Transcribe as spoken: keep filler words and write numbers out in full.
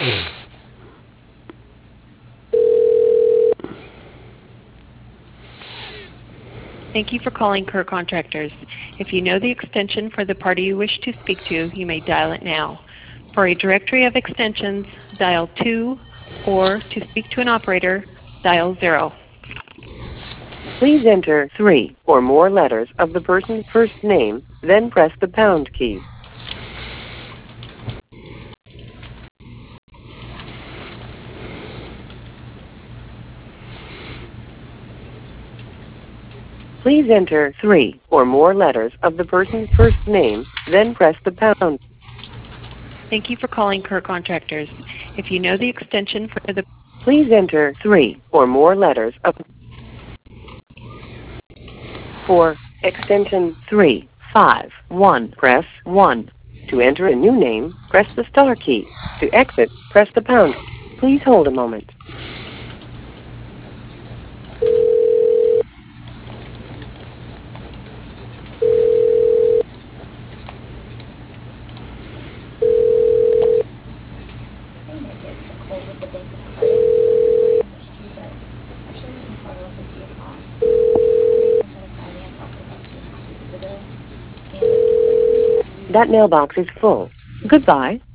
Thank you for calling Kerr Contractors. If you know the extension for the party you wish to speak to, you may dial it now. For a directory of extensions, dial two, or to speak to an operator, dial zero. Please enter three or more letters of the person's first name, then press the pound key. Please enter three or more letters of the person's first name, then press the pound. Thank you for calling Kerr Contractors. If you know the extension for the... Please enter three or more letters of... For extension three five one, press one. To enter a new name, press the star key. To exit, press the pound. Please hold a moment. That mailbox is full. Goodbye.